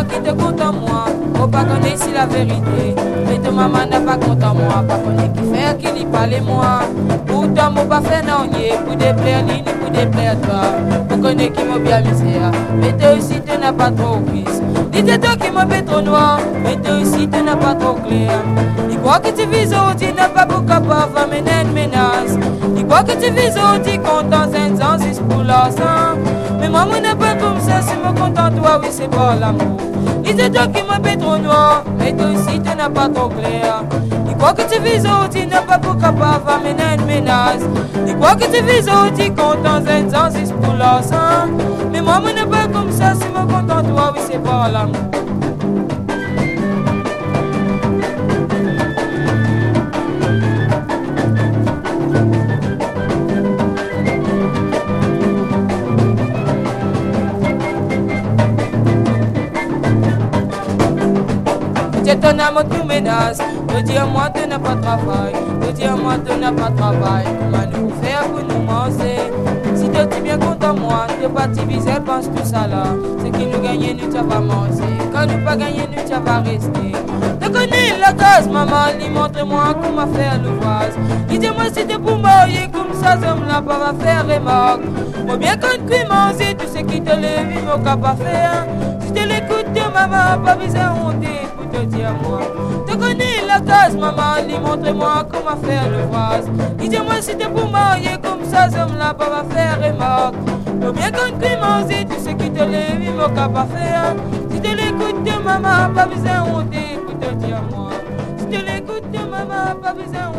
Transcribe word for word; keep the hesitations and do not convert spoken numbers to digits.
maman qui te compte en moi. Faut pas connaître si la vérité. Mais ton maman n'a pas compte en moi. Pas connaître qui fait, qui lui parle moi. Pourtant, mon pas fait non, pour déplaire lui, ni pour déplaire toi. Pour connaître qui m'a bien misère. Mais toi aussi, tu n'as pas trop pisse. Dis-toi qui m'a fait trop noir. Mais toi aussi, tu n'as pas trop clair. Il croit que tu vis au tu n'as pas beaucoup capable de mener une menace. Il croit que tu vis au tu comptes dans un sens, c'est pour l'argent. Mais moi, moi, n'est pas comme ça, si me content, toi, oui, c'est pas l'amour. Dis-toi qui m'a fait trop noir. Mais toi aussi, tu n'as pas trop clair. Il croit que tu vis au tu n'as pas beaucoup capable de mener une menace. Il croit que tu vis au tu comptes dans un sens, c'est pour l'argent. Mais moi, moi, n'est pas comme ça, si me content, toi, oui, c'est pas l'amour. Ton amour nous menace, te dire moi tu n'as pas de travail, te dire moi tu n'as pas de travail, comment nous faire pour nous manger. Si tu es bien content moi, tu pas diviser, pense tout ça là. Ce qui nous gagne, nous tu vas manger, quand nous pas gagner, nous tu vas rester. Tu connais la case, maman, lui montre-moi comment faire l'ouvrage. Dis-moi si tu es pour marier, comme ça, ça me l'a pas faire remarque. Moi bien quand tu manger, tout ce qui te lève, il m'a pas faire. Si tu l'écoutes, maman, pas besoin de honter. Te dire moi, tu connais la case, maman, lui montre-moi comment faire le vase. Dis-moi si t'es pour marier comme ça, ça me l'a pas faire remarque. Faut bien qu'on te manger, tout ce qui te lève, il m'a pas faire. Si tu l'écoutes, maman, pas besoin de honte, pour te dire moi. Si tu l'écoutes, maman, pas besoin